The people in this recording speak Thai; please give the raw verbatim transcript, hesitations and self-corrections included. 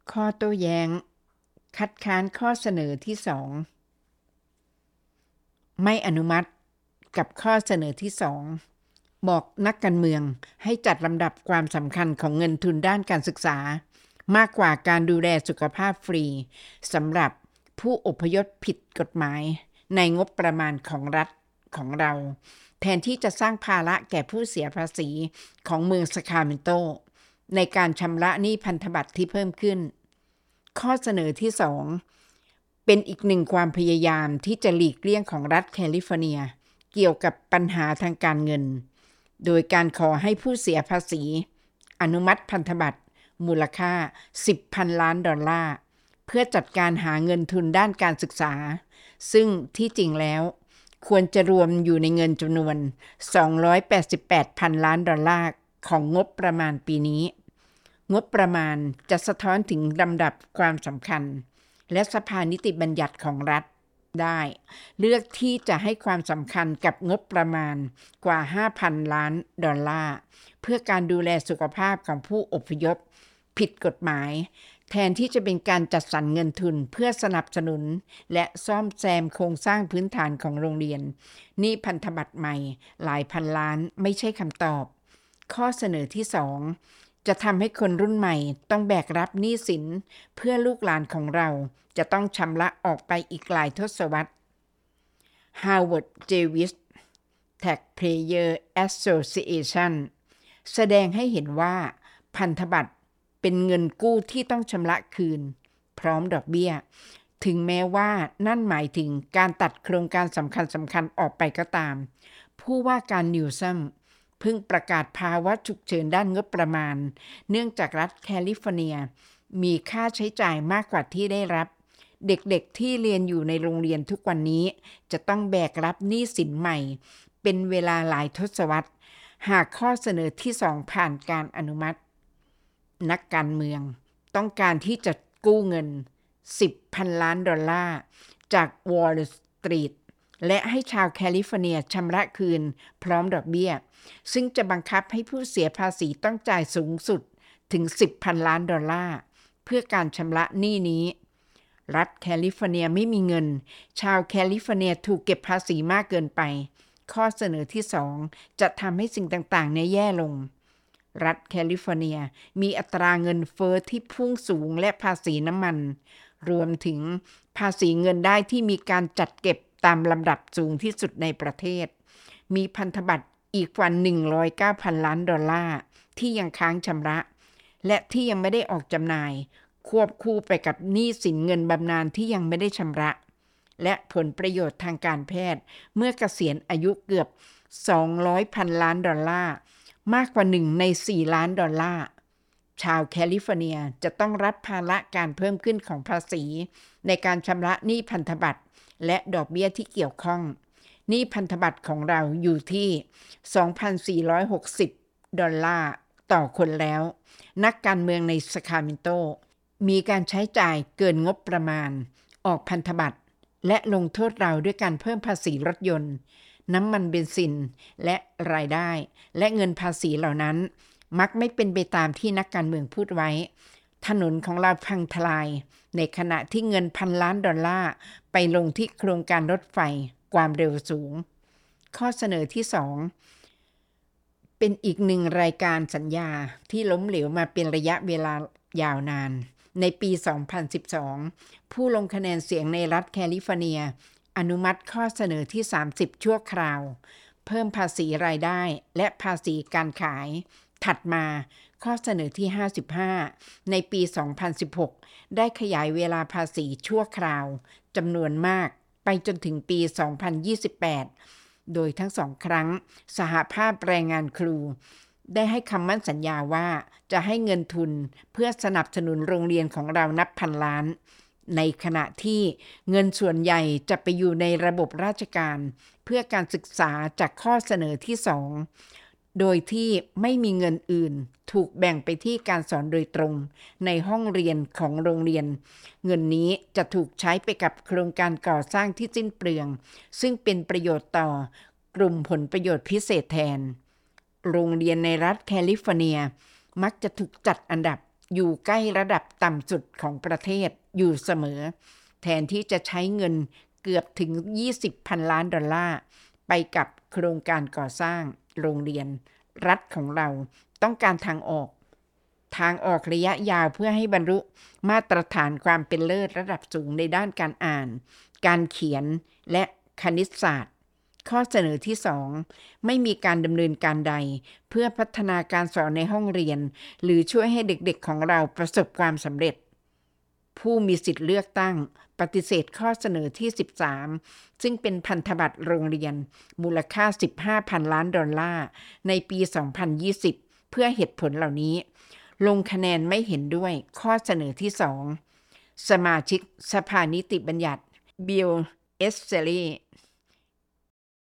ข้อโต้แย้งคัดค้านข้อเสนอที่สองไม่อนุมัติกับข้อเสนอที่สองบอกนักการเมืองให้จัดลำดับความสำคัญของเงินทุนด้านการศึกษามากกว่าการดูแลสุขภาพฟรีสำหรับผู้อพยพผิดกฎหมายในงบประมาณของรัฐของเราแทนที่จะสร้างภาระแก่ผู้เสียภาษีของเมืองซาคราเมนโตในการชำระหนี้พันธบัตรที่เพิ่มขึ้นข้อเสนอที่สองเป็นอีกหนึ่งความพยายามที่จะหลีกเลี่ยงของรัฐแคลิฟอร์เนียเกี่ยวกับปัญหาทางการเงินโดยการขอให้ผู้เสียภาษีอนุมัติพันธบัตรมูลค่า สิบพัน ล้านดอลลาร์เพื่อจัดการหาเงินทุนด้านการศึกษาซึ่งที่จริงแล้วควรจะรวมอยู่ในเงินจำนวนสองร้อยแปดสิบแปดพันล้านดอลลาร์ของงบประมาณปีนี้งบประมาณจะสะท้อนถึงลำดับความสำคัญและสภานิติบัญญัติของรัฐได้เลือกที่จะให้ความสำคัญกับงบประมาณกว่า ห้าพัน ล้านดอลลาร์เพื่อการดูแลสุขภาพของผู้อพยพผิดกฎหมายแทนที่จะเป็นการจัดสรรเงินทุนเพื่อสนับสนุนและซ่อมแซมโครงสร้างพื้นฐานของโรงเรียนนี่พันธบัตรใหม่หลายพันล้านไม่ใช่คำตอบข้อเสนอที่สองจะทำให้คนรุ่นใหม่ต้องแบกรับหนี้สินเพื่อลูกหลานของเราจะต้องชำระออกไปอีกหลายทศวรรษ Howard Davis Taxpayer Association แสดงให้เห็นว่าพันธบัตรเป็นเงินกู้ที่ต้องชำระคืนพร้อมดอกเบี้ยถึงแม้ว่านั่นหมายถึงการตัดโครงการสำคัญสำคัญออกไปก็ตามผู้ว่าการนิวซัมเพิ่งประกาศภาวะฉุกเฉินด้านงบประมาณเนื่องจากรัฐแคลิฟอร์เนียมีค่าใช้จ่ายมากกว่าที่ได้รับเด็กๆที่เรียนอยู่ในโรงเรียนทุกวันนี้จะต้องแบกรับหนี้สินใหม่เป็นเวลาหลายทศวรรษหากข้อเสนอที่สองผ่านการอนุมัตินักการเมืองต้องการที่จะกู้เงิน สิบพัน ล้านดอลลาร์จาก Wall Street และให้ชาวแคลิฟอร์เนียชำระคืนพร้อมดอกเบี้ยซึ่งจะบังคับให้ผู้เสียภาษีต้องจ่ายสูงสุดถึง สิบพัน ล้านดอลลาร์เพื่อการชำระหนี้นี้รัฐแคลิฟอร์เนียไม่มีเงินชาวแคลิฟอร์เนียถูกเก็บภาษีมากเกินไปข้อเสนอที่สองจะทำให้สิ่งต่างๆเนี่ยแย่ลงรัฐแคลิฟอร์เนียมีอัตราเงินเฟ้อที่พุ่งสูงและภาษีน้ำมันรวมถึงภาษีเงินได้ที่มีการจัดเก็บตามลำดับสูงที่สุดในประเทศมีพันธบัตรอีกกว่า หนึ่งร้อยเก้าพัน ล้านดอลลาร์ที่ยังค้างชำระและที่ยังไม่ได้ออกจำหน่ายควบคู่ไปกับหนี้สินเงินบำนาญที่ยังไม่ได้ชำระและผลประโยชน์ทางการแพทย์เมื่อเกษียณอายุเกือบสองร้อยพันล้านดอลลาร์มากกว่าหนึ่งในสี่ล้านดอลลาร์ชาวแคลิฟอร์เนียจะต้องรับภาระการเพิ่มขึ้นของภาษีในการชำระหนี้พันธบัตรและดอกเบี้ยที่เกี่ยวข้องหนี้พันธบัตรของเราอยู่ที่ สองพันสี่ร้อยหกสิบ ดอลลาร์ต่อคนแล้วนักการเมืองในซาคราเมนโตมีการใช้จ่ายเกินงบประมาณออกพันธบัตรและลงโทษเราด้วยการเพิ่มภาษีรถยนต์น้ำมันเบนซินและรายได้และเงินภาษีเหล่านั้นมักไม่เป็นไปตามที่นักการเมืองพูดไว้ถนนของเราพังทลายในขณะที่เงินพันล้านดอลลาร์ไปลงที่โครงการรถไฟความเร็วสูงข้อเสนอที่สองเป็นอีกหนึ่งรายการสัญญาที่ล้มเหลวมาเป็นระยะเวลายาวนานในปี สองพันสิบสอง ผู้ลงคะแนนเสียงในรัฐแคลิฟอร์เนียอนุมัติข้อเสนอที่สามสิบชั่วคราวเพิ่มภาษีรายได้และภาษีการขายถัดมาข้อเสนอที่ห้าสิบห้าในปี สองพันสิบหก ได้ขยายเวลาภาษีชั่วคราวจำนวนมากไปจนถึงปี สองพันยี่สิบแปด โดยทั้งสองครั้งสหภาพแรงงานครูได้ให้คำมั่นสัญญาว่าจะให้เงินทุนเพื่อสนับสนุนโรงเรียนของเรานับพันล้านในขณะที่เงินส่วนใหญ่จะไปอยู่ในระบบราชการเพื่อการศึกษาจากข้อเสนอที่สองโดยที่ไม่มีเงินอื่นถูกแบ่งไปที่การสอนโดยตรงในห้องเรียนของโรงเรียนเงินนี้จะถูกใช้ไปกับโครงการก่อสร้างที่สิ้นเปลืองซึ่งเป็นประโยชน์ต่อกลุ่มผลประโยชน์พิเศษแทนโรงเรียนในรัฐแคลิฟอร์เนียมักจะถูกจัดอันดับอยู่ใกล้ระดับต่ำสุดของประเทศอยู่เสมอแทนที่จะใช้เงินเกือบถึงยี่สิบพันล้านดอลลาร์ไปกับโครงการก่อสร้างโรงเรียนรัฐของเราต้องการทางออกทางออกระยะยาวเพื่อให้บรรลุมาตรฐานความเป็นเลิศระดับสูงในด้านการอ่านการเขียนและคณิตศาสตร์ข้อเสนอที่สองไม่มีการดำเนินการใดเพื่อพัฒนาการสอนในห้องเรียนหรือช่วยให้เด็กๆของเราประสบความสำเร็จผู้มีสิทธิ์เลือกตั้งปฏิเสธข้อเสนอที่สิบสามซึ่งเป็นพันธบัตรโรงเรียนมูลค่าสิบห้าพันล้านดอลลาร์ในปีสองพันยี่สิบเพื่อเหตุผลเหล่านี้ลงคะแนนไม่เห็นด้วยข้อเสนอที่สองสมาชิกสภานิติบัญญัติบิล เอสเซลี